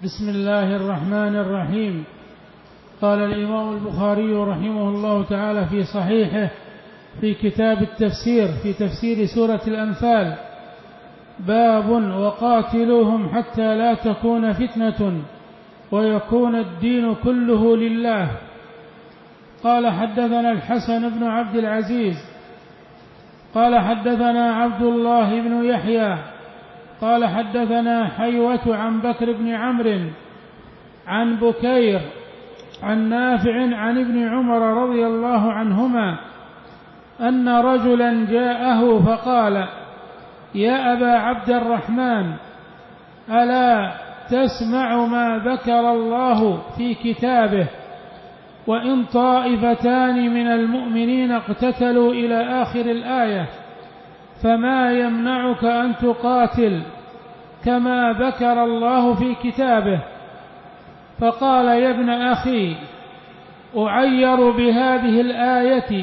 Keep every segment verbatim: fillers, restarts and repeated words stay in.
بسم الله الرحمن الرحيم. قال الإمام البخاري رحمه الله تعالى في صحيحه في كتاب التفسير في تفسير سورة الأنفال: باب وقاتلوهم حتى لا تكون فتنة ويكون الدين كله لله. قال حدثنا الحسن بن عبد العزيز قال حدثنا عبد الله بن يحيى قال حدثنا حيوة عن بكر بن عمرو عن بكير عن نافع عن ابن عمر رضي الله عنهما أن رجلا جاءه فقال: يا أبا عبد الرحمن، ألا تسمع ما ذكر الله في كتابه: وإن طائفتان من المؤمنين اقتتلوا إلى آخر الآية فما يمنعك أن تقاتل كما ذكر الله في كتابه؟ فقال: يا ابن أخي، أعير بهذه الآية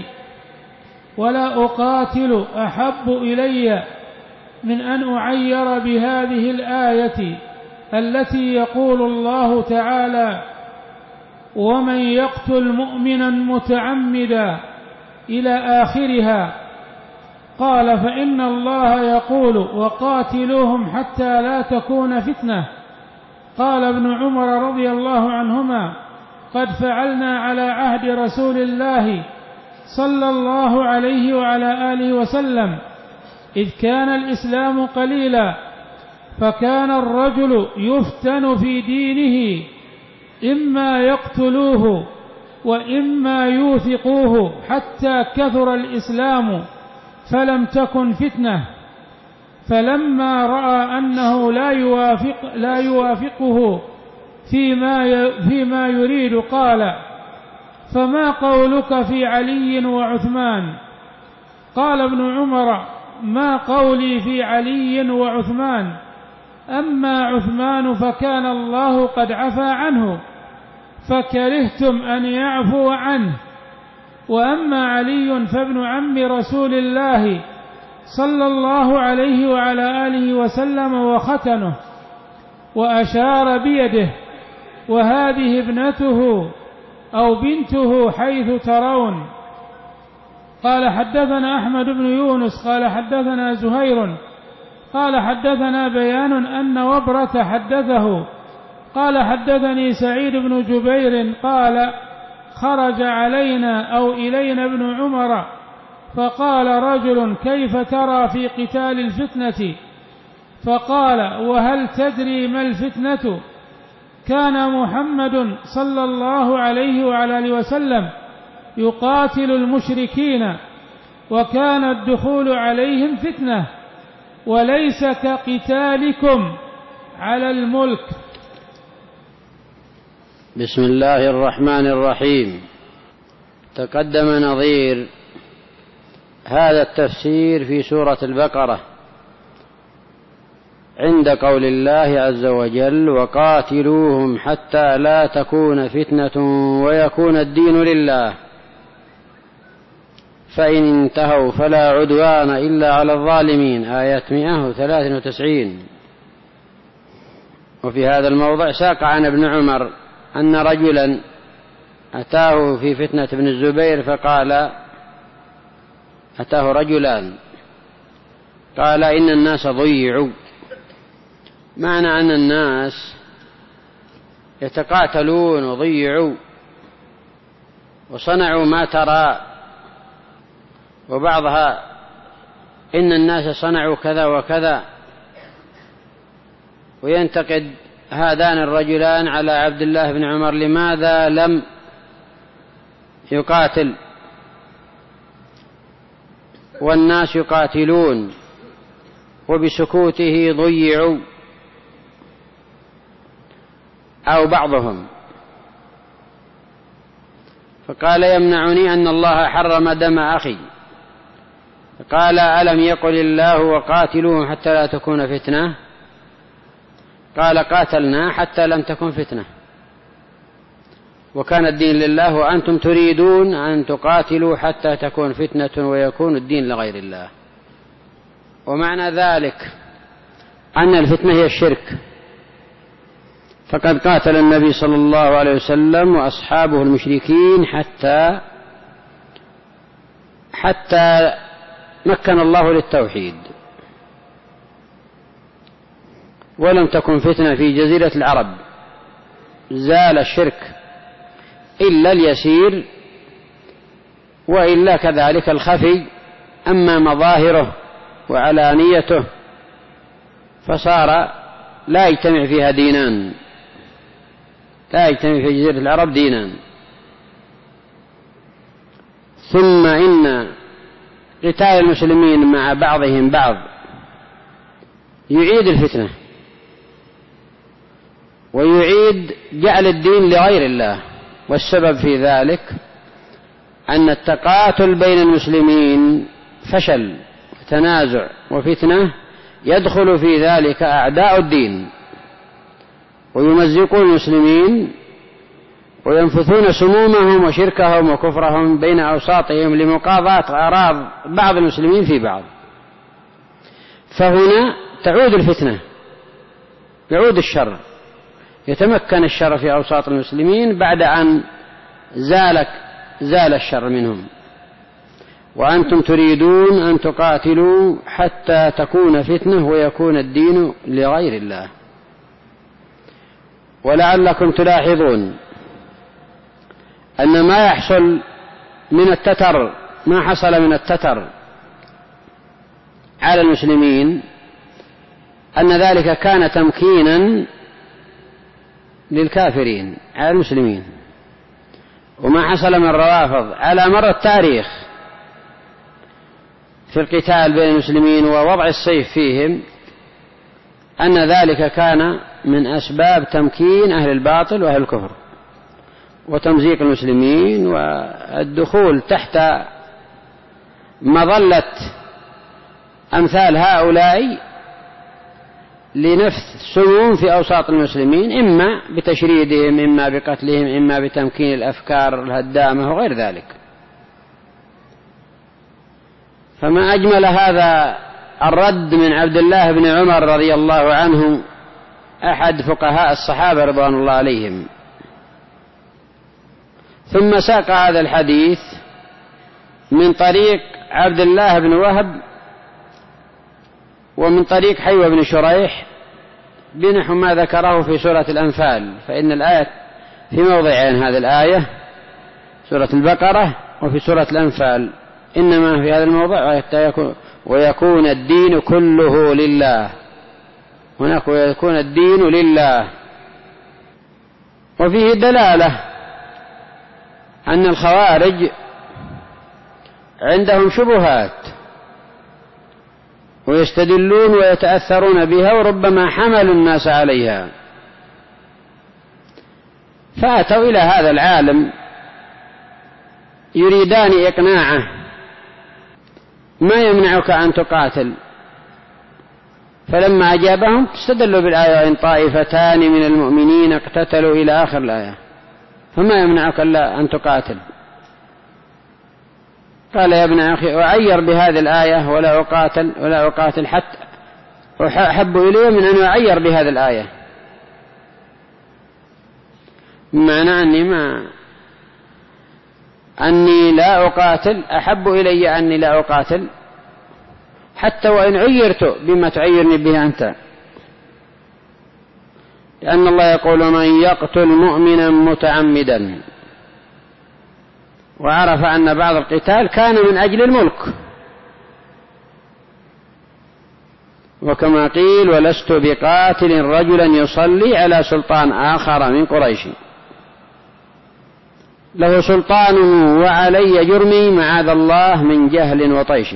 ولا أقاتل أحب إلي من أن أعير بهذه الآية التي يقول الله تعالى: ومن يقتل مؤمنا متعمدا إلى آخرها. قال: فإن الله يقول: وقاتلوهم حتى لا تكون فتنة. قال ابن عمر رضي الله عنهما: قد فعلنا على عهد رسول الله صلى الله عليه وعلى آله وسلم إذ كان الإسلام قليلا، فكان الرجل يفتن في دينه، إما يقتلوه وإما يوثقوه، حتى كثر الإسلام فلم تكن فتنة. فلما رأى أنه لا يوافق لا يوافقه فيما فيما يريد قال: فما قولك في علي وعثمان؟ قال ابن عمر: ما قولي في علي وعثمان؟ أما عثمان فكان الله قد عفا عنه فكرهتم أن يعفو عنه، وأما علي فابن عم رسول الله صلى الله عليه وعلى آله وسلم وختنه، وأشار بيده: وهذه ابنته أو بنته حيث ترون. قال حدثنا أحمد بن يونس قال حدثنا زهير قال حدثنا بيان أن وبرة حدثه قال حدثني سعيد بن جبير قال: خرج علينا أو إلينا ابن عمر فقال رجل: كيف ترى في قتال الفتنة؟ فقال: وهل تدري ما الفتنة؟ كان محمد صلى الله عليه وعلى آله وسلم يقاتل المشركين، وكان الدخول عليهم فتنة، وليس كقتالكم على الملك. بسم الله الرحمن الرحيم. تقدم نظير هذا التفسير في سورة البقرة عند قول الله عز وجل: وقاتلوهم حتى لا تكون فتنة ويكون الدين لله، فإن انتهوا فلا عدوان إلا على الظالمين، آيات مئة وثلاثة وتسعين. وفي هذا الموضع ساق عن ابن عمر أن رجلا أتاه في فتنة ابن الزبير فقال: أتاه رجلان قال: إن الناس ضيعوا. معنى أن الناس يتقاتلون وضيعوا وصنعوا ما ترى، وبعضها إن الناس صنعوا كذا وكذا، وينتقد هذان الرجلان على عبد الله بن عمر: لماذا لم يقاتل والناس يقاتلون وبسكوته ضيعوا؟ أو بعضهم فقال: يمنعني أن الله حرم دم أخي. قال: ألم يقل الله: وقاتلوهم حتى لا تكون فتنة؟ قال: قاتلنا حتى لم تكن فتنة، وكان الدين لله، وأنتم تريدون أن تقاتلوا حتى تكون فتنة ويكون الدين لغير الله. ومعنى ذلك أن الفتنة هي الشرك، فقد قاتل النبي صلى الله عليه وسلم وأصحابه المشركين حتى حتى مكن الله للتوحيد، ولم تكن فتنة في جزيرة العرب زال الشرك إلا اليسير، وإلا كذلك الخفي. أما مظاهره وعلانيته فصار لا يجتمع فيها دينان، لا يجتمع في جزيرة العرب دينان. ثم إن قتال المسلمين مع بعضهم بعض يعيد الفتنة ويعيد جعل الدين لغير الله، والسبب في ذلك أن التقاتل بين المسلمين فشل وتنازع وفتنة، يدخل في ذلك أعداء الدين ويمزقون المسلمين وينفثون سمومهم وشركهم وكفرهم بين أوساطهم لمقاضاة أعراض بعض المسلمين في بعض. فهنا تعود الفتنة، يعود الشر، يتمكن الشر في أوساط المسلمين بعد أن زال زال الشر منهم. وأنتم تريدون أن تقاتلوا حتى تكون فتنة ويكون الدين لغير الله. ولعلكم تلاحظون أن ما يحصل من التتر ما حصل من التتر على المسلمين أن ذلك كان تمكينا للكافرين على المسلمين، وما حصل من الروافض على مر التاريخ في القتال بين المسلمين ووضع السيف فيهم أن ذلك كان من أسباب تمكين أهل الباطل وأهل الكفر وتمزيق المسلمين والدخول تحت مظلة أمثال هؤلاء لنفث سموم في أوساط المسلمين، إما بتشريدهم إما بقتلهم إما بتمكين الأفكار الهدامة وغير ذلك. فما أجمل هذا الرد من عبد الله بن عمر رضي الله عنه أحد فقهاء الصحابة رضوان الله عليهم. ثم ساق هذا الحديث من طريق عبد الله بن وهب ومن طريق حيوة بن شريح بنحو ما ذكره في سورة الأنفال، فإن الآية في موضعين، هذه الآية سورة البقرة وفي سورة الأنفال، إنما في هذا الموضع ويكون الدين كله لله، هناك ويكون الدين لله. وفيه دلالة أن الخوارج عندهم شبهات ويستدلون ويتأثرون بها وربما حملوا الناس عليها، فأتوا إلى هذا العالم يريدان إقناعه: ما يمنعك أن تقاتل؟ فلما أجابهم استدلوا بالآية: إن طائفتان من المؤمنين اقتتلوا إلى آخر الآية، فما يمنعك ألا أن تقاتل؟ قال: يا ابن أخي أعير بهذه الآية ولا أقاتل ولا أقاتل حتى أحب إلي من أن أعير بهذه الآية، معنى أني ما أني لا أقاتل أحب إلي أني لا أقاتل حتى وإن عيرت بما تعيرني به أنت، لأن الله يقول: من يقتل مؤمنا متعمدا. وعرف أن بعض القتال كان من أجل الملك، وكما قيل: ولست بقاتل رجلا يصلي على سلطان آخر من قريش له سلطان وعلي جرمي معاذ الله من جهل وطيش.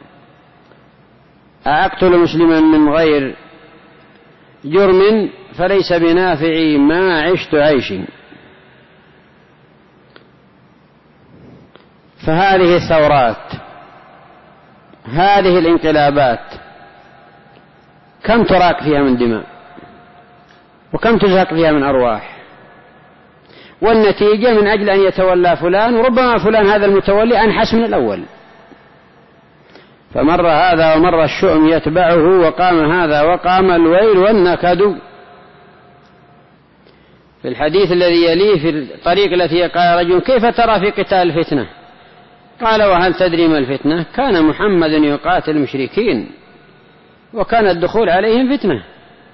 أقتل مسلما من غير جرم فليس بنافعي ما عشت عيش. فهذه الثورات، هذه الانقلابات، كم تراك فيها من دماء وكم تزهق فيها من أرواح، والنتيجة من أجل أن يتولى فلان، وربما فلان هذا المتولي أنحس من الأول، فمر هذا ومر الشؤم يتبعه، وقام هذا وقام الويل والنكد. في الحديث الذي يليه في الطريق التي قال رجل: كيف ترى في قتال الفتنة؟ قال: وهل تدري ما الفتنة؟ كان محمد يقاتل المشركين وكان الدخول عليهم فتنة،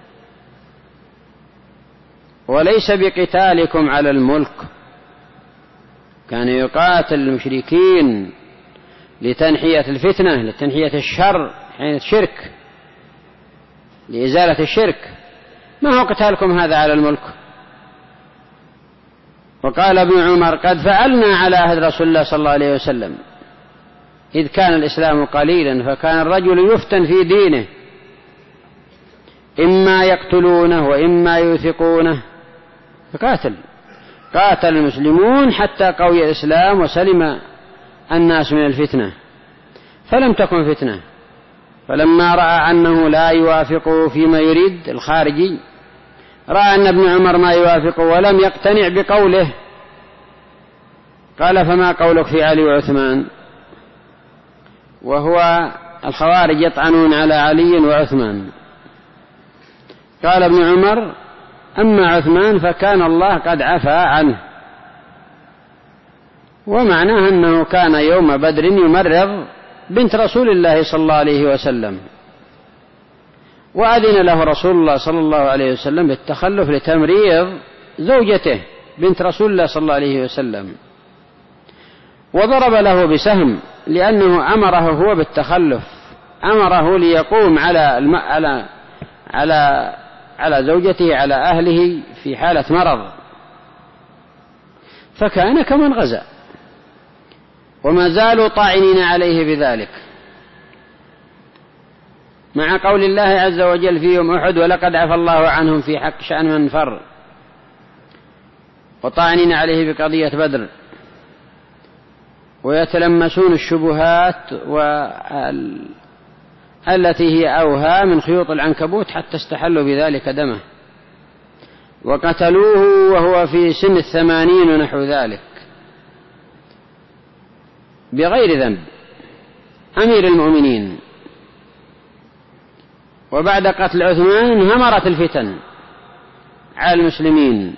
وليس بقتالكم على الملك، كان يقاتل المشركين لتنحية الفتنة، لتنحية الشر، حين الشرك، لإزالة الشرك، ما هو قتالكم هذا على الملك. وقال ابن عمر: قد فعلنا على عهد رسول الله صلى الله عليه وسلم إذ كان الإسلام قليلا، فكان الرجل يفتن في دينه، إما يقتلونه وإما يوثقونه، فقاتل قاتل المسلمون حتى قوي الإسلام وسلم الناس من الفتنة، فلم تكن فتنة. فلما رأى أنه لا يوافقه فيما يريد الخارجي، رأى أن ابن عمر ما يوافقه ولم يقتنع بقوله، قال: فما قولك في علي وعثمان؟ وهو الخوارج يطعنون على علي وعثمان. قال ابن عمر: أما عثمان فكان الله قد عفى عنه. ومعناه أنه كان يوم بدر يمرض بنت رسول الله صلى الله عليه وسلم، وأذن له رسول الله صلى الله عليه وسلم بالتخلف لتمريض زوجته بنت رسول الله صلى الله عليه وسلم، وضرب له بسهم لأنه أمره هو بالتخلف، أمره ليقوم على الم... على على على زوجته، على أهله في حالة مرض، فكان كمن غزا، وما زالوا طاعنين عليه بذلك، مع قول الله عز وجل في يوم أحد: ولقد عفى الله عنهم في حق شأن من فر، وطاعنين عليه بقضية بدر، ويتلمسون الشبهات والتي هي أوهى من خيوط العنكبوت حتى استحلوا بذلك دمه، وقتلوه وهو في سن الثمانين ونحو ذلك بغير ذنب، أمير المؤمنين. وبعد قتل عثمان انهمرت الفتن على المسلمين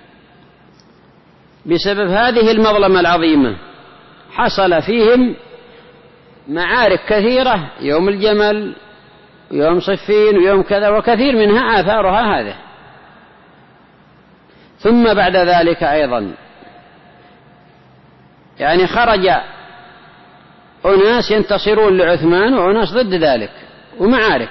بسبب هذه المظلمة العظيمة، حصل فيهم معارك كثيرة، يوم الجمل ويوم صفين ويوم كذا، وكثير منها آثارها هذا. ثم بعد ذلك أيضا يعني خرج أناس ينتصرون لعثمان وأناس ضد ذلك، ومعارك.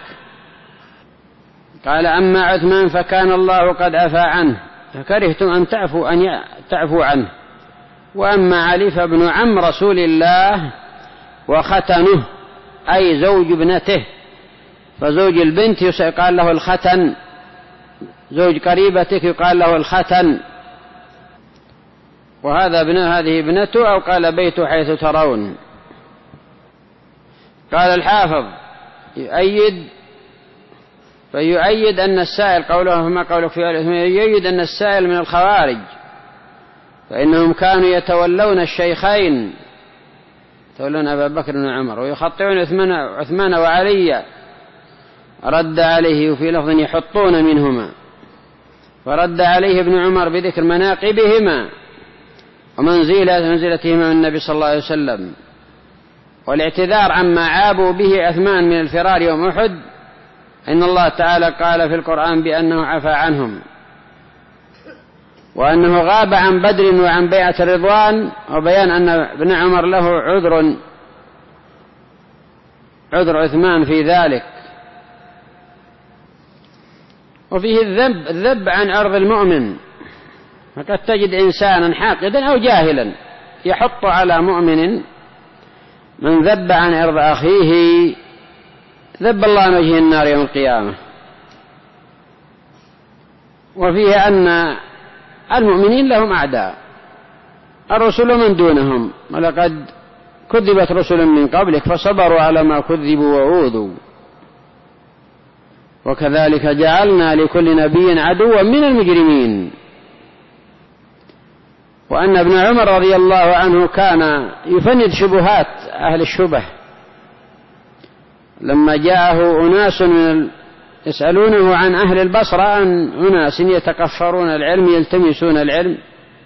قال: أما عثمان فكان الله قد عفى عنه، فكرهتم أن تعفوا أن تعفوا عنه. وأما علي فابن عم رسول الله وختنه، أي زوج ابنته، فزوج البنت يقال له الختن، زوج قريبتك يقال له الختن. وهذا ابنه، هذه ابنته، أو قال بيت حيث ترون. قال الحافظ: يؤيد فيؤيد أن السائل قوله فما قولك في آل عثمان، يؤيد أن السائل من الخوارج، فإنهم كانوا يتولون الشيخين، يتولون أبا بكر وعمر، ويخطئون عثمان, عثمان وعلي. رد عليه وفي لفظ يحطون منهما، فرد عليه ابن عمر بذكر مناقبهما ومنزلة منزلتهما من النبي صلى الله عليه وسلم، والاعتذار عما عابوا به عثمان من الفرار يوم أحد، إن الله تعالى قال في القرآن بأنه عفى عنهم، وأنه غاب عن بدر وعن بيعة الرضوان، وبيان أن ابن عمر له عذر عذر عثمان في ذلك. وفيه الذب الذب عن عرض المؤمن، فقد تجد إنسانا حاقدا أو جاهلا يحط على مؤمن من ذب عن عرض أخيه ذب الله عن وجه النار يوم القيامة. وفيه أن المؤمنين لهم أعداء، الرسل من دونهم، ولقد كذبت رسل من قبلك فصبروا على ما كذبوا وأوذوا، وكذلك جعلنا لكل نبي عدوا من المجرمين. وأن ابن عمر رضي الله عنه كان يفند شبهات أهل الشبه، لما جاءه أناس من يسألونه عن أهل البصرة عن أناس يتكفرون العلم يلتمسون العلم.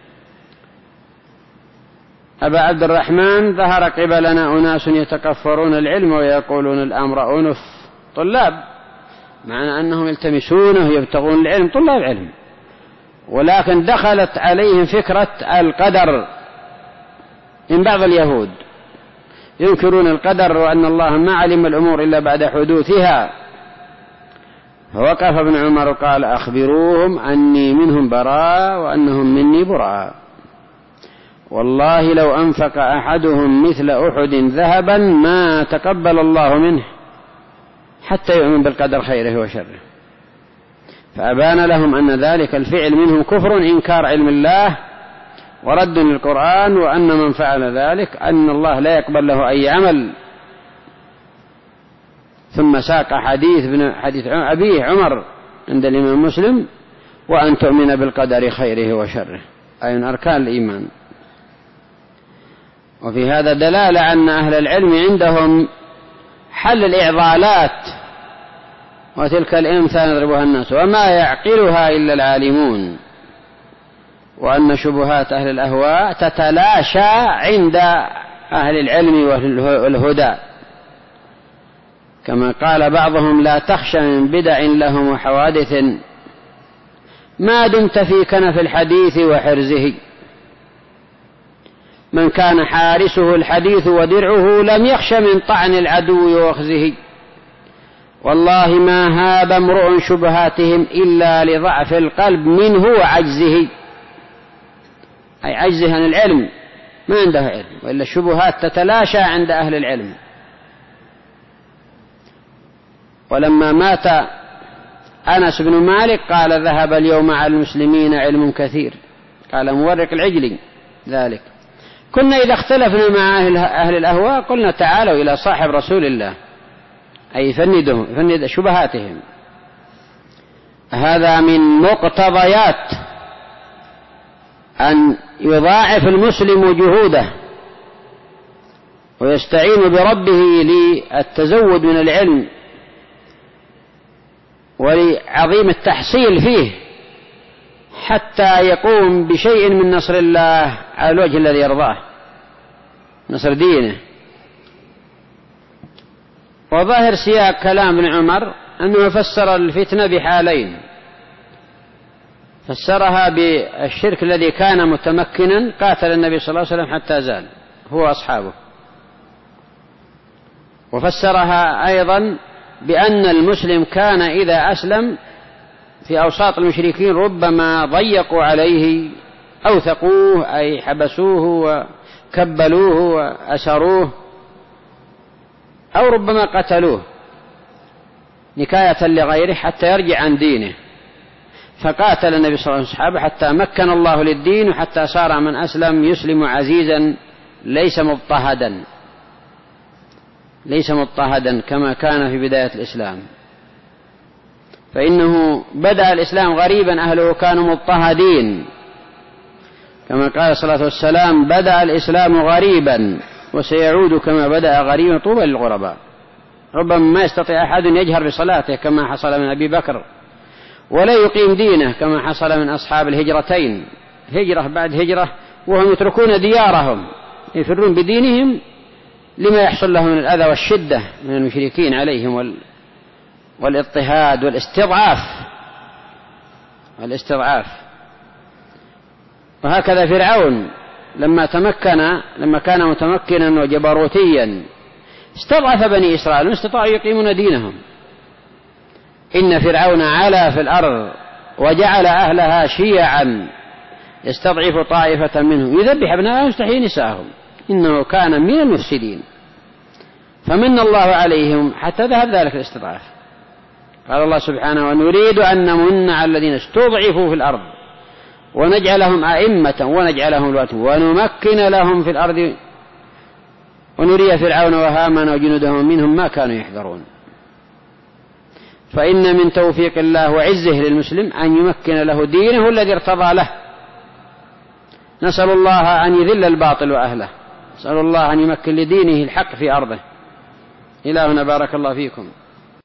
أبا عبد الرحمن ظهر قبلنا أناس يتكفرون العلم ويقولون الأمر أنف طلاب، معنى أنهم يلتمسونه يبتغون العلم طلاب علم، ولكن دخلت عليهم فكرة القدر من بعض اليهود ينكرون القدر وأن الله ما علم الأمور إلا بعد حدوثها. فوقف ابن عمر قال أخبروهم أني منهم براء وأنهم مني براء، والله لو أنفق أحدهم مثل أحد ذهبا ما تقبل الله منه حتى يؤمن بالقدر خيره وشره. فأبان لهم أن ذلك الفعل منهم كفر إنكار علم الله ورد للقرآن، وأن من فعل ذلك أن الله لا يقبل له أي عمل. ثم ساق حديث ابن حديث أبيه عمر عند الإمام مسلم وأن تؤمن بالقدر خيره وشره، أي من أركان الإيمان. وفي هذا دلالة أن أهل العلم عندهم حل الإعضالات، وتلك الأمثال يضربها الناس وما يعقلها إلا العالمون، وأن شبهات أهل الأهواء تتلاشى عند أهل العلم والهدى، كما قال بعضهم لا تخشى من بدع لهم وحوادث ما دمت في كنف الحديث وحرزه، من كان حارسه الحديث ودرعه لم يخش من طعن العدو وأخذه، والله ما هاب امرؤ شبهاتهم إلا لضعف القلب منه وعجزه، أي عجزه عن العلم، ما عنده علم، وإلا الشبهات تتلاشى عند أهل العلم. ولما مات أنس بن مالك قال ذهب اليوم على المسلمين علم كثير، قال مورق العجلي ذلك. كنا إذا اختلفنا مع أهل الأهواء قلنا تعالوا إلى صاحب رسول الله، أي فندهم فند شبهاتهم. هذا من مقتضيات أن يضاعف المسلم جهوده ويستعين بربه للتزود من العلم ولعظيم التحصيل فيه حتى يقوم بشيء من نصر الله على الوجه الذي يرضاه، نصر دينه. وظاهر سياق كلام ابن عمر أنه فسر الفتنة بحالين، فسرها بالشرك الذي كان متمكنا قاتل النبي صلى الله عليه وسلم حتى زال هو أصحابه، وفسرها أيضا بأن المسلم كان إذا أسلم في أوساط المشركين ربما ضيقوا عليه أوثقوه، أي حبسوه وكبلوه وأسروه، أو ربما قتلوه نكاية لغيره حتى يرجع عن دينه، فقاتل النبي صلى الله عليه وسلم أصحابه حتى مكن الله للدين، وحتى صار من أسلم يسلم عزيزا ليس مضطهدا ليس مضطهدا كما كان في بداية الإسلام. فإنه بدأ الإسلام غريبا أهله كانوا مضطهدين، كما قال صلى الله عليه وسلم بدأ الإسلام غريبا وسيعود كما بدأ غريبا طوبى للغرباء. ربما ما يستطيع أحد يجهر بصلاته كما حصل من أبي بكر، ولا يقيم دينه كما حصل من أصحاب الهجرتين، هجرة بعد هجرة وهم يتركون ديارهم يفرون بدينهم لما يحصل لهم من الأذى والشدة من المشركين عليهم وال... والاضطهاد والاستضعاف والاستضعاف. وهكذا فرعون لما تمكن لما كان متمكنا وجبروتيا استضعف بني إسرائيل واستطاعوا يقيمون دينهم. إن فرعون علا في الأرض وجعل أهلها شيعا يستضعف طائفة منهم يذبح أبناءهم ويستحيي نساءهم إنه كان من المفسدين، فمن الله عليهم حتى ذهب ذلك الاستضعاف. قال الله سبحانه ونريد أن نمن على الذين استضعفوا في الأرض ونجعلهم أئمة ونجعلهم الوارثين ونمكن لهم في الأرض ونري فرعون وهامان وجنودهم منهم ما كانوا يحذرون. فإن من توفيق الله وعزه للمسلم أن يمكن له دينه الذي ارتضى له. نسأل الله أن يذل الباطل وأهله، نسأل الله أن يمكن لدينه الحق في أرضه. إلهنا بارك الله فيكم.